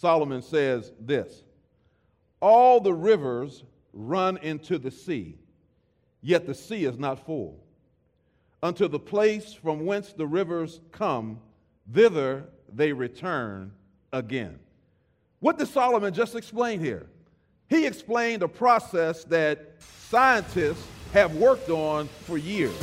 Solomon says this: all the rivers run into the sea, yet the sea is not full. Unto the place from whence the rivers come, thither they return again. What did Solomon just explain here? He explained a process that scientists have worked on for years.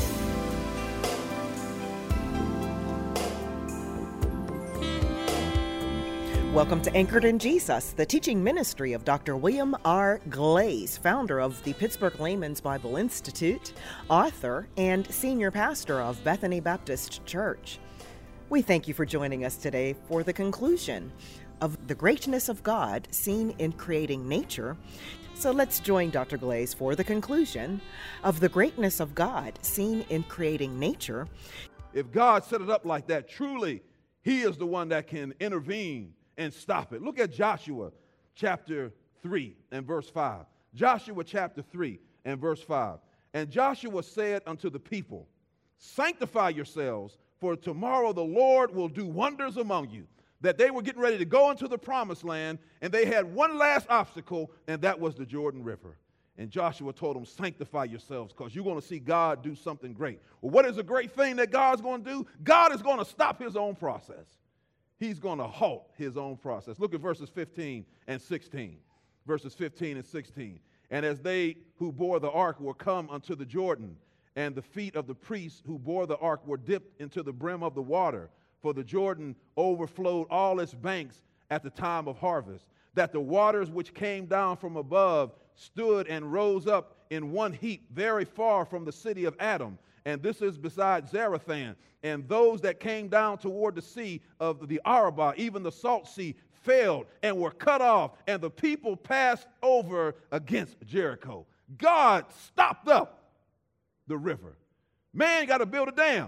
Welcome to Anchored in Jesus, the teaching ministry of Dr. William R. Glaze, founder of the Pittsburgh Layman's Bible Institute, author, and senior pastor of Bethany Baptist Church. We thank you for joining us today for the conclusion of the greatness of God seen in creating nature. So let's join Dr. Glaze for the conclusion of the greatness of God seen in creating nature. If God set it up like that, truly, He is the one that can intervene and stop it. Look at Joshua chapter 3 and verse 5. Joshua chapter 3 and verse 5. And Joshua said unto the people, sanctify yourselves, for tomorrow the Lord will do wonders among you. That they were getting ready to go into the promised land, and they had one last obstacle, and that was the Jordan River. And Joshua told them, sanctify yourselves, because you're going to see God do something great. Well, what is a great thing that God's going to do? God is going to stop His own process. He's going to halt His own process. Look at verses 15 and 16. Verses 15 and 16. And as they who bore the ark were come unto the Jordan, and the feet of the priests who bore the ark were dipped into the brim of the water, for the Jordan overflowed all its banks at the time of harvest, that the waters which came down from above stood and rose up in one heap very far from the city of Adam. And this is beside Zarethan. And those that came down toward the sea of the Arabah, even the salt sea, failed and were cut off, and the people passed over against Jericho. God stopped up the river. Man got to build a dam.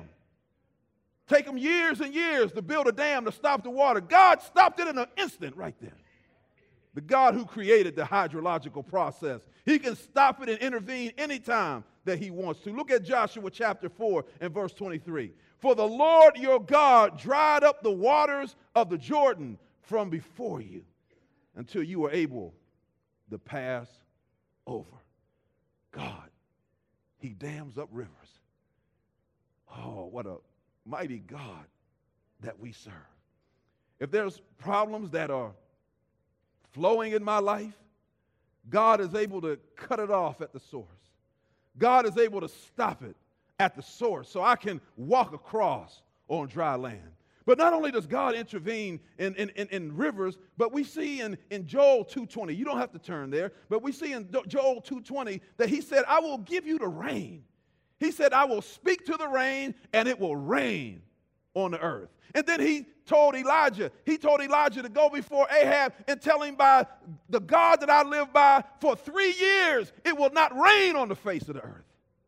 Take them years and years to build a dam to stop the water. God stopped it in an instant right there. The God who created the hydrological process, He can stop it and intervene anytime that He wants to. Look at Joshua chapter 4 and verse 23. For the Lord your God dried up the waters of the Jordan from before you until you were able to pass over. God, He dams up rivers. Oh, what a mighty God that we serve. If there's problems that are flowing in my life, God is able to cut it off at the source. God is able to stop it at the source so I can walk across on dry land. But not only does God intervene in rivers, but we see in Joel 2:20, you don't have to turn there, but we see in Joel 2:20 that He said, I will give you the rain. He said, I will speak to the rain and it will rain on the earth. And then he told Elijah to go before Ahab and tell him, by the God that I live by, for 3 years it will not rain on the face of the earth.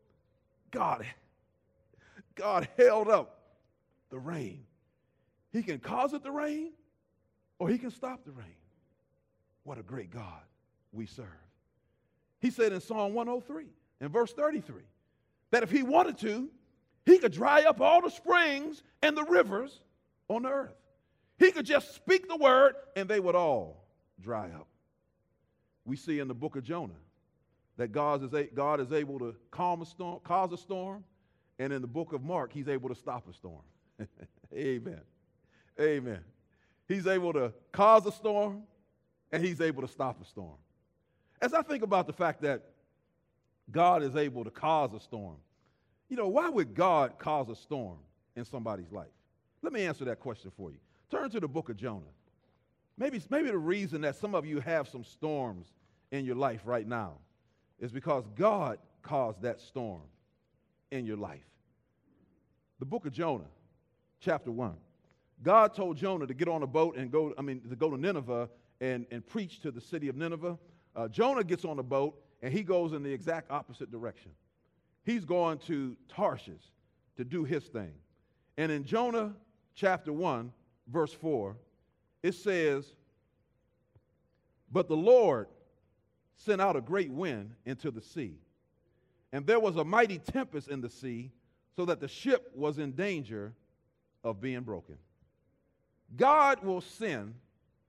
God held up the rain. He can cause it to rain or He can stop the rain. What a great God we serve. He said in Psalm 103 and verse 33 that if He wanted to, He could dry up all the springs and the rivers on the earth. He could just speak the word and they would all dry up. We see in the book of Jonah that God is able to calm a storm, cause a storm, and in the book of Mark, He's able to stop a storm. Amen. Amen. He's able to cause a storm and He's able to stop a storm. As I think about the fact that God is able to cause a storm, why would God cause a storm in somebody's life? Let me answer that question for you. Turn to the book of Jonah. Maybe the reason that some of you have some storms in your life right now is because God caused that storm in your life. The book of Jonah, chapter 1. God told Jonah to get on a boat and go to Nineveh and preach to the city of Nineveh. Jonah gets on a boat and he goes in the exact opposite direction. He's going to Tarshish to do his thing. And in Jonah chapter 1, verse 4, it says, but the Lord sent out a great wind into the sea, and there was a mighty tempest in the sea, so that the ship was in danger of being broken. God will send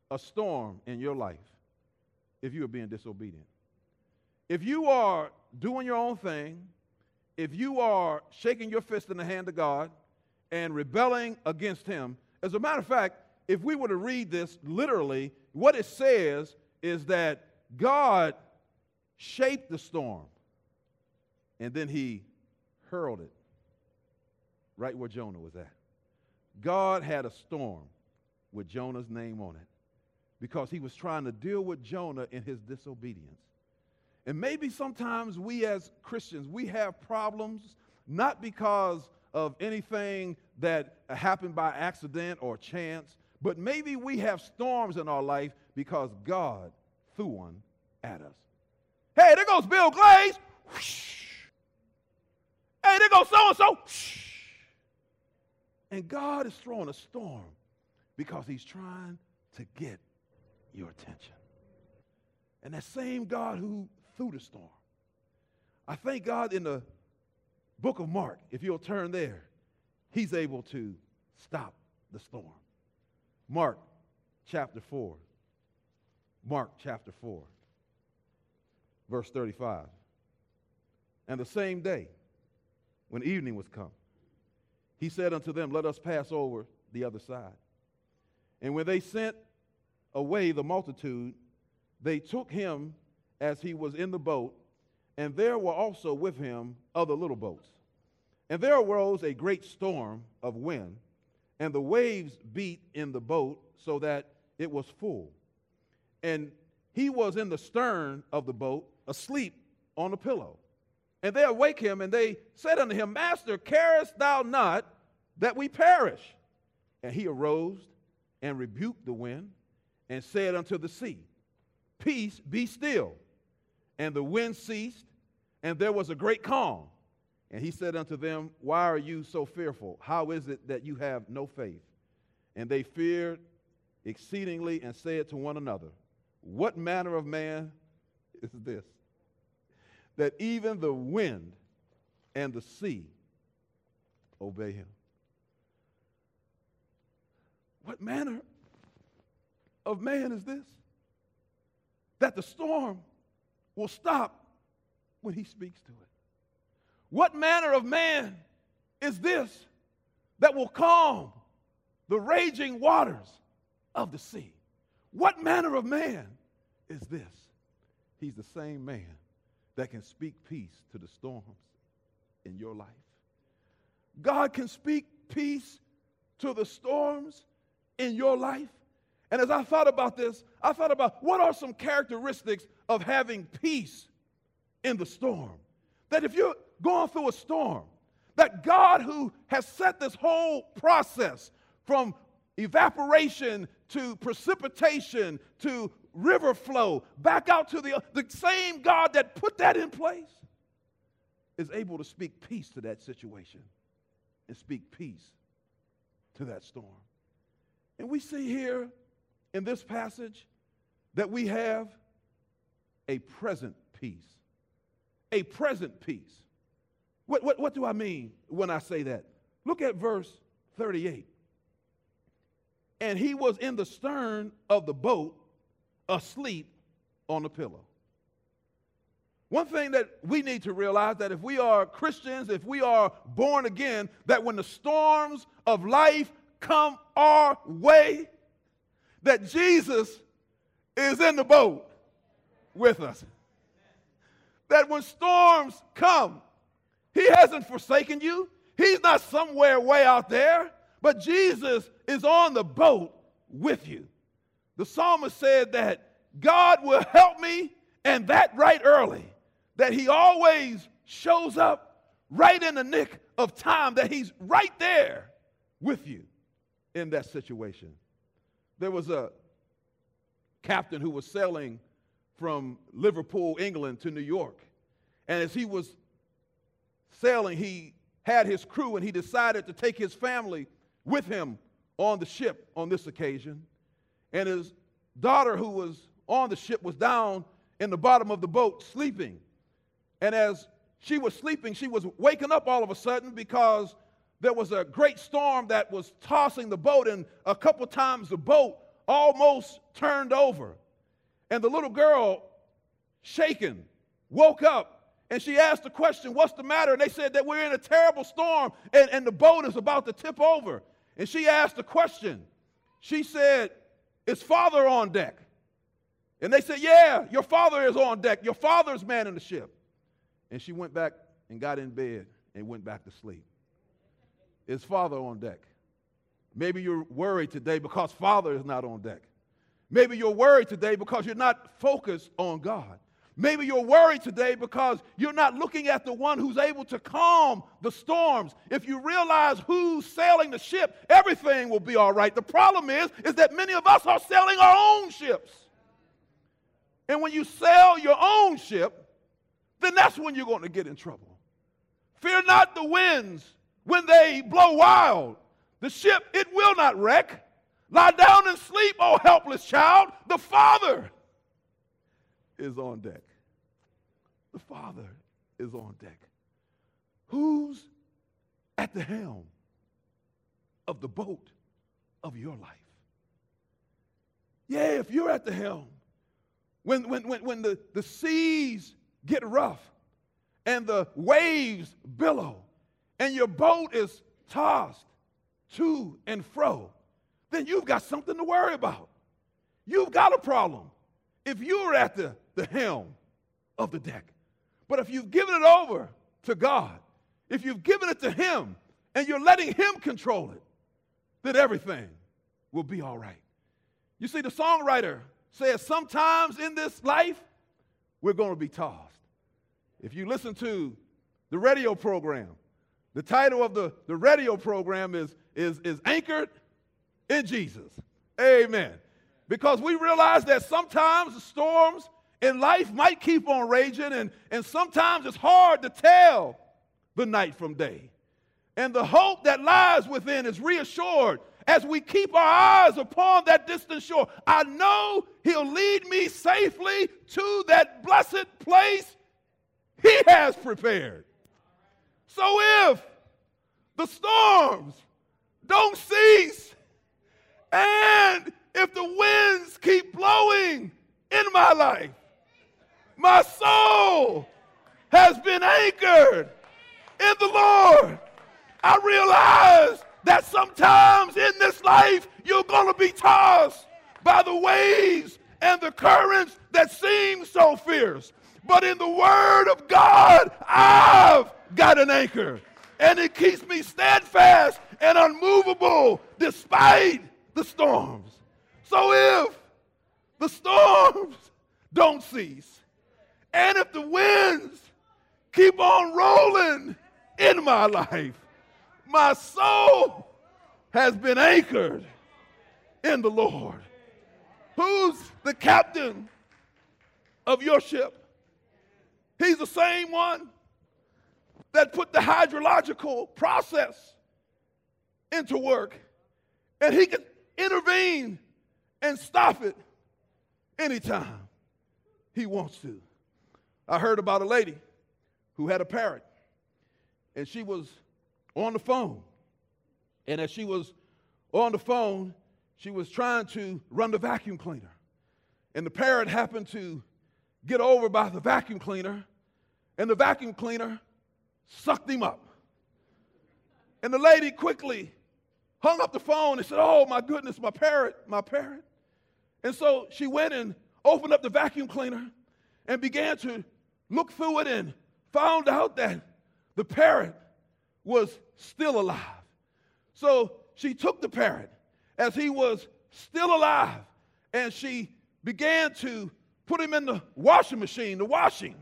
a storm in your life if you are being disobedient. If you are doing your own thing, if you are shaking your fist in the hand of God and rebelling against him, as a matter of fact, if we were to read this literally, what it says is that God shaped the storm and then he hurled it right where Jonah was at. God had a storm with Jonah's name on it because he was trying to deal with Jonah in his disobedience. And maybe sometimes we as Christians, we have problems not because of anything that happened by accident or chance, but maybe we have storms in our life because God threw one at us. Hey, there goes Bill Glaze. Whoosh. Hey, there goes so-and-so. Whoosh. And God is throwing a storm because he's trying to get your attention. And that same God who threw the storm, I thank God in the book of Mark, if you'll turn there, he's able to stop the storm. Mark chapter 4. Mark chapter 4, verse 35. And the same day, when evening was come, he said unto them, let us pass over the other side. And when they sent away the multitude, they took him as he was in the boat, and there were also with him other little boats. And there arose a great storm of wind, and the waves beat in the boat so that it was full. And he was in the stern of the boat, asleep on a pillow. And they awake him, and they said unto him, Master, carest thou not that we perish? And he arose and rebuked the wind, and said unto the sea, Peace, be still. And the wind ceased, and there was a great calm. And he said unto them, Why are you so fearful? How is it that you have no faith? And they feared exceedingly, and said to one another, What manner of man is this, that even the wind and the sea obey him? What manner of man is this, that the storm will stop when he speaks to it? What manner of man is this that will calm the raging waters of the sea? What manner of man is this? He's the same man that can speak peace to the storms in your life. God can speak peace to the storms in your life. And as I thought about this, I thought about what are some characteristics of having peace in the storm? That if you're going through a storm, that God, who has set this whole process from evaporation to precipitation to river flow back out to the same God that put that in place, is able to speak peace to that situation and speak peace to that storm. And we see here in this passage that we have a present peace. A present peace. What do I mean when I say that? Look at verse 38. And he was in the stern of the boat, asleep on a pillow. One thing that we need to realize, that if we are Christians, if we are born again, that when the storms of life come our way, that Jesus is in the boat with us. That when storms come, he hasn't forsaken you. He's not somewhere way out there, but Jesus is on the boat with you. The psalmist said that God will help me, and that right early, that he always shows up right in the nick of time, that he's right there with you in that situation. There was a captain who was sailing from Liverpool, England to New York. And as he was sailing, he had his crew, and he decided to take his family with him on the ship on this occasion. And his daughter, who was on the ship, was down in the bottom of the boat sleeping. And as she was sleeping, she was waking up all of a sudden because there was a great storm that was tossing the boat, and a couple times the boat almost turned over. And the little girl, shaken, woke up, and she asked the question, what's the matter? And they said that we're in a terrible storm, and the boat is about to tip over. And she asked the question. She said, is Father on deck? And they said, yeah, your father is on deck. Your father's manning the ship. And she went back and got in bed and went back to sleep. Is Father on deck? Maybe you're worried today because Father is not on deck. Maybe you're worried today because you're not focused on God. Maybe you're worried today because you're not looking at the one who's able to calm the storms. If you realize who's sailing the ship, everything will be all right. The problem is that many of us are sailing our own ships. And when you sail your own ship, then that's when you're going to get in trouble. Fear not the winds when they blow wild. The ship, it will not wreck. Lie down and sleep, oh helpless child. The Father is on deck. The Father is on deck. Who's at the helm of the boat of your life? Yeah, if you're at the helm, when the seas get rough and the waves billow and your boat is tossed to and fro, then you've got something to worry about. You've got a problem if you're at the helm of the deck. But if you've given it over to God, if you've given it to Him and you're letting Him control it, then everything will be all right. You see, the songwriter says sometimes in this life, we're going to be tossed. If you listen to the radio program, the title of the radio program is Anchored in Jesus. Amen. Because we realize that sometimes the storms in life might keep on raging, and sometimes it's hard to tell the night from day. And the hope that lies within is reassured as we keep our eyes upon that distant shore. I know He'll lead me safely to that blessed place He has prepared. So if the storms don't cease, and if the winds keep blowing in my life, my soul has been anchored in the Lord. I realize that sometimes in this life you're going to be tossed by the waves and the currents that seem so fierce. But in the Word of God, I've got an anchor. And it keeps me steadfast and unmovable despite the storms. So if the storms don't cease, and if the winds keep on rolling in my life, my soul has been anchored in the Lord. Who's the captain of your ship? He's the same one that put the hydrological process into work, and He can intervene and stop it anytime He wants to. I heard about a lady who had a parrot, and she was on the phone. And as she was on the phone, she was trying to run the vacuum cleaner. And the parrot happened to get over by the vacuum cleaner, and the vacuum cleaner sucked him up. And the lady quickly hung up the phone and said, oh my goodness, my parrot. And so she went and opened up the vacuum cleaner and began to look through it and found out that the parrot was still alive. So she took the parrot as he was still alive, and she began to put him in the washing machine, the washing.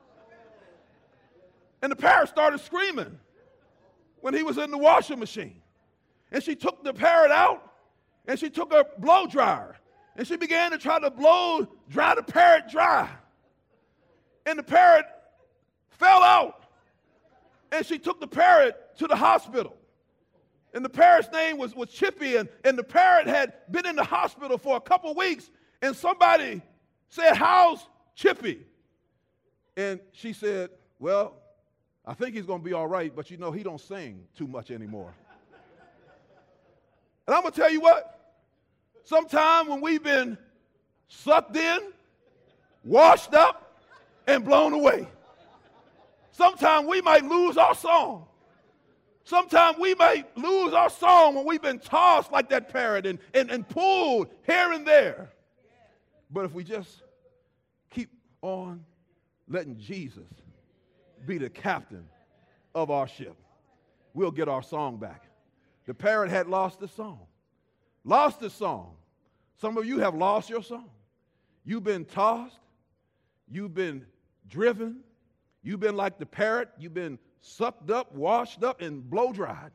And the parrot started screaming when he was in the washing machine. And she took the parrot out, and she took a blow dryer, and she began to try to blow dry the parrot dry. And the parrot fell out, and she took the parrot to the hospital. And the parrot's name was Chippy, and the parrot had been in the hospital for a couple weeks, and somebody said, how's Chippy? And she said, well, I think he's going to be all right, but you know, he don't sing too much anymore. And I'm going to tell you what, Sometime when we've been sucked in, washed up, and blown away. Sometimes we might lose our song. Sometimes we might lose our song when we've been tossed like that parrot and pulled here and there. But if we just keep on letting Jesus be the captain of our ship, we'll get our song back. The parrot had lost his song. Lost his song. Some of you have lost your song. You've been tossed. You've been driven. You've been like the parrot. You've been sucked up, washed up, and blow dried.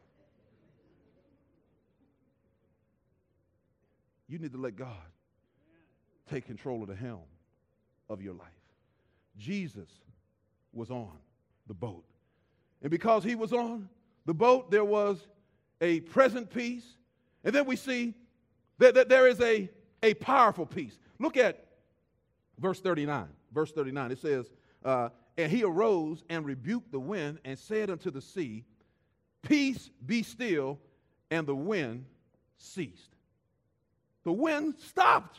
You need to let God take control of the helm of your life. Jesus was on the boat. And because he was on the boat, there was a present peace. And then we see that there is a powerful peace. Look at verse 39. Verse 39, it says, and he arose and rebuked the wind and said unto the sea, peace, be still, and the wind ceased. The wind stopped.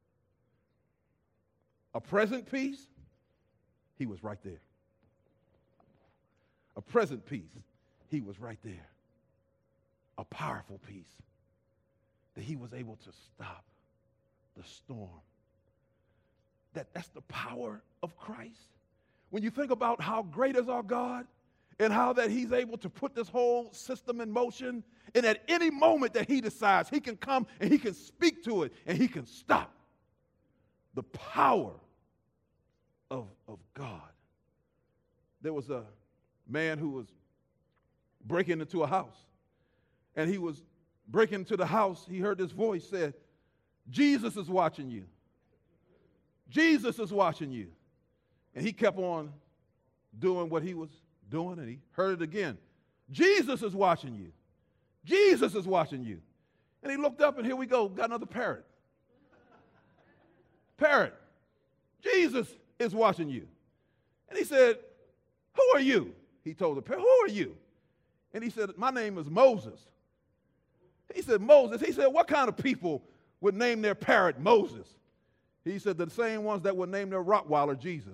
A present peace, he was right there. A present peace, he was right there. A powerful peace that he was able to stop the storm. That's the power of Christ. When you think about how great is our God and how that he's able to put this whole system in motion, and at any moment that he decides, he can come and he can speak to it and he can stop the power of God. There was a man who was breaking into a house, and he was breaking into the house. He heard this voice said, Jesus is watching you. Jesus is watching you. And he kept on doing what he was doing, and he heard it again. Jesus is watching you. Jesus is watching you. And he looked up, and here we go, got another parrot. Parrot, Jesus is watching you. And he said, who are you? He told the parrot, who are you? And he said, my name is Moses. He said, Moses. He said, what kind of people would name their parrot Moses? He said, the same ones that would name their Rottweiler Jesus.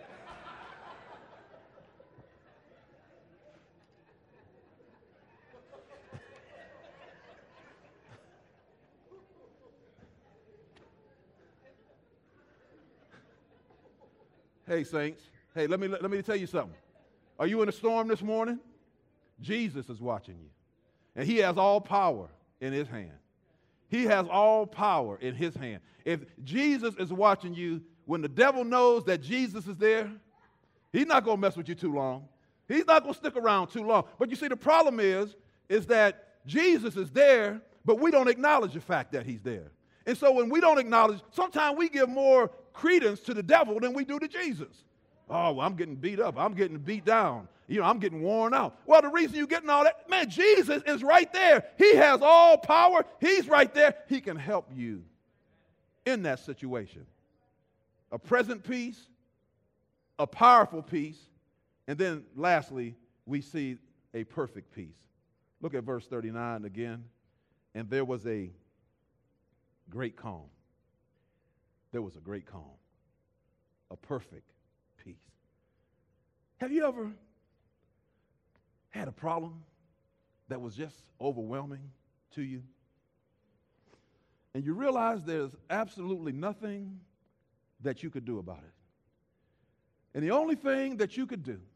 Hey, saints. Hey, let me tell you something. Are you in a storm this morning? Jesus is watching you. And he has all power in his hand. He has all power in his hand. If Jesus is watching you, when the devil knows that Jesus is there, he's not going to mess with you too long. He's not going to stick around too long. But you see, the problem is that Jesus is there, but we don't acknowledge the fact that he's there. And so when we don't acknowledge, sometimes we give more credence to the devil than we do to Jesus. Oh, well, I'm getting beat up. I'm getting beat down. I'm getting worn out. Well, the reason you're getting all that, man, Jesus is right there. He has all power. He's right there. He can help you in that situation. A present peace, a powerful peace, and then lastly, we see a perfect peace. Look at verse 39 again. And there was a great calm. There was a great calm. A perfect peace. Have you ever had a problem that was just overwhelming to you? And you realize there's absolutely nothing that you could do about it. And the only thing that you could do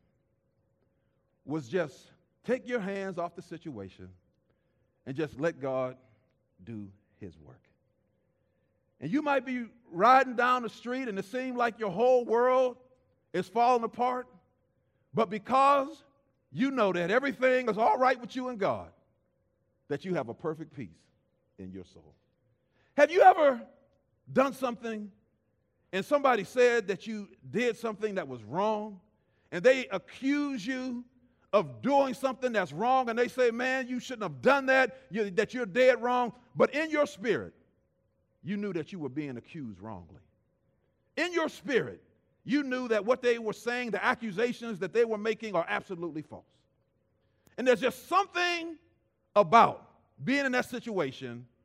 was just take your hands off the situation and just let God do his work. And you might be riding down the street and it seems like your whole world is falling apart, but because you know that everything is all right with you and God, that you have a perfect peace in your soul. Have you ever done something and somebody said that you did something that was wrong, and they accuse you of doing something that's wrong, and they say, man, you shouldn't have done that, that you're dead wrong, but in your spirit, you knew that you were being accused wrongly. In your spirit, you knew that what they were saying, the accusations that they were making are absolutely false. And there's just something about being in that situation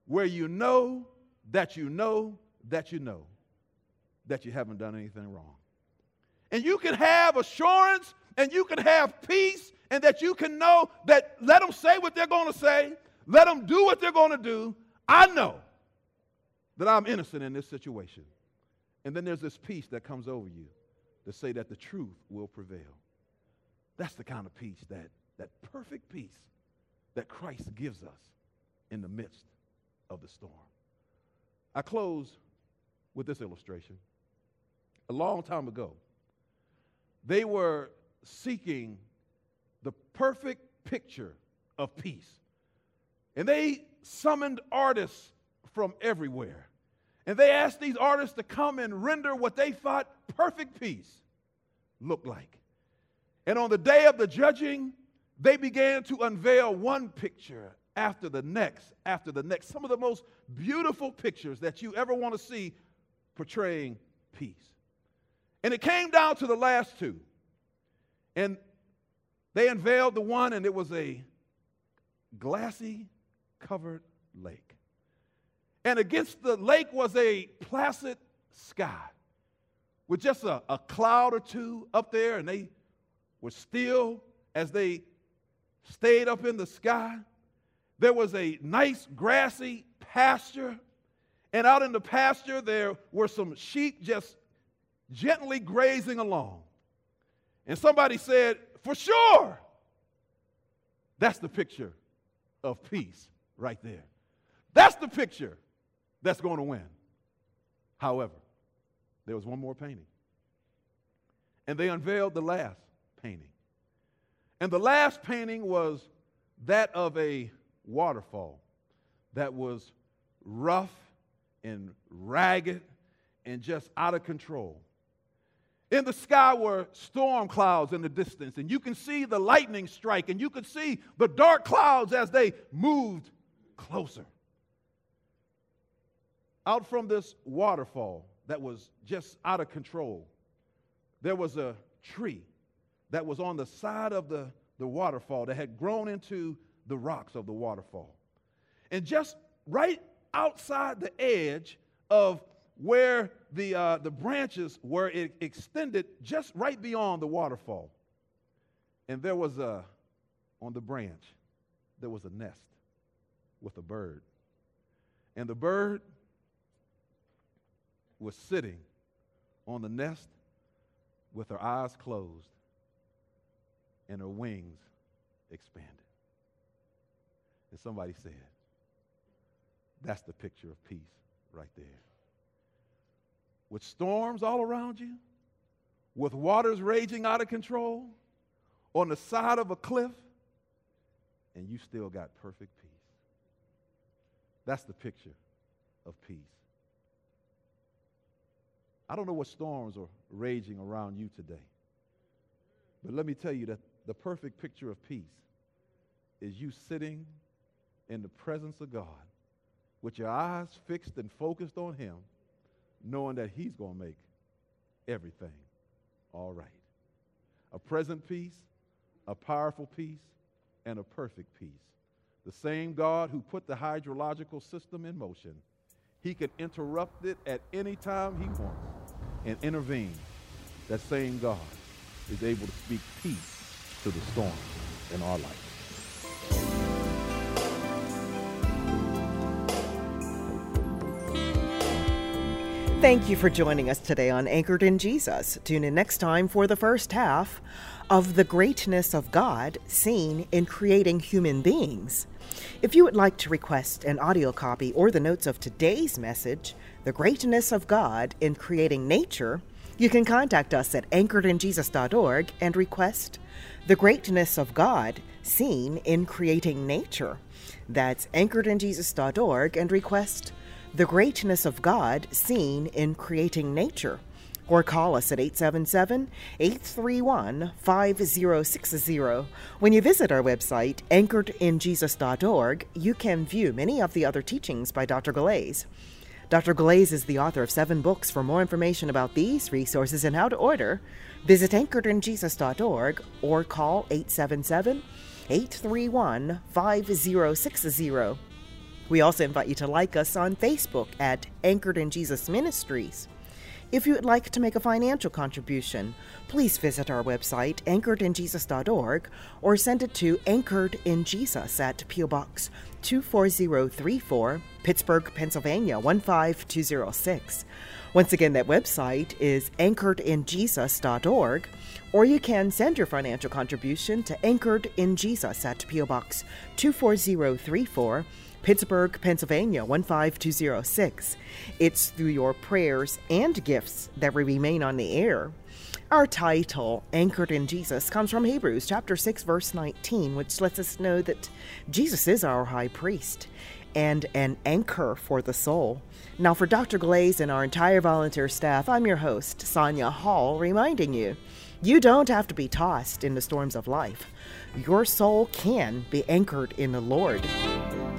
where you know that you know that you know that you haven't done anything wrong. And you can have assurance and you can have peace, and that you can know that let them say what they're going to say, let them do what they're going to do. I know that I'm innocent in this situation. And then there's this peace that comes over you to say that the truth will prevail. That's the kind of peace, that perfect peace that Christ gives us in the midst of the storm. I close with this illustration. A long time ago, they were seeking the perfect picture of peace. And they summoned artists from everywhere. And they asked these artists to come and render what they thought perfect peace looked like. And on the day of the judging, they began to unveil one picture after the next, some of the most beautiful pictures that you ever want to see portraying peace. And it came down to the last two. And they unveiled the one, and it was a glassy covered lake. And against the lake was a placid sky with just a cloud or two up there, and they were still as they stayed up in the sky. There was a nice grassy pasture, and out in the pasture there were some sheep just gently grazing along. And somebody said, for sure, that's the picture of peace right there. That's the picture that's going to win. However, there was one more painting. And they unveiled the last painting. And the last painting was that of a waterfall that was rough and ragged and just out of control. In the sky were storm clouds in the distance, and you can see the lightning strike, and you could see the dark clouds as they moved closer. Out from this waterfall that was just out of control, there was a tree that was on the side of the waterfall that had grown into the rocks of the waterfall. And just right outside the edge of where the branches were extended, just right beyond the waterfall. And there was on the branch, there was a nest with a bird. And the bird was sitting on the nest with her eyes closed and her wings expanded. And somebody said, that's the picture of peace right there. With storms all around you, with waters raging out of control, on the side of a cliff, and you still got perfect peace. That's the picture of peace. I don't know what storms are raging around you today, but let me tell you that the perfect picture of peace is you sitting in the presence of God with your eyes fixed and focused on Him, knowing that He's going to make everything all right. A present peace, a powerful peace, and a perfect peace. The same God who put the hydrological system in motion, He can interrupt it at any time He wants and intervene. That same God is able to speak peace to the storm in our life. Thank you for joining us today on Anchored in Jesus. Tune in next time for the first half of The Greatness of God Seen in Creating Human Beings. If you would like to request an audio copy or the notes of today's message, The Greatness of God in Creating Nature, you can contact us at anchoredinjesus.org and request The Greatness of God Seen in Creating Nature. That's anchoredinjesus.org and request The Greatness of God Seen in Creating Nature. Or call us at 877-831-5060. When you visit our website, anchoredinjesus.org, you can view many of the other teachings by Dr. Galais. Dr. Galais is the author of 7 books. For more information about these resources and how to order, visit anchoredinjesus.org or call 877-831-5060. We also invite you to like us on Facebook at Anchored in Jesus Ministries. If you would like to make a financial contribution, please visit our website, anchoredinjesus.org, or send it to Anchored in Jesus at P.O. Box 24034, Pittsburgh, Pennsylvania 15206. Once again, that website is anchoredinjesus.org, or you can send your financial contribution to Anchored in Jesus at P.O. Box 24034, Pittsburgh, Pennsylvania 15206. It's through your prayers and gifts that we remain on the air. Our title, Anchored in Jesus, comes from Hebrews chapter 6, verse 19, which lets us know that Jesus is our high priest and an anchor for the soul. Now, for Dr. Glaze and our entire volunteer staff, I'm your host, Sonia Hall, reminding you, you don't have to be tossed in the storms of life. Your soul can be anchored in the Lord.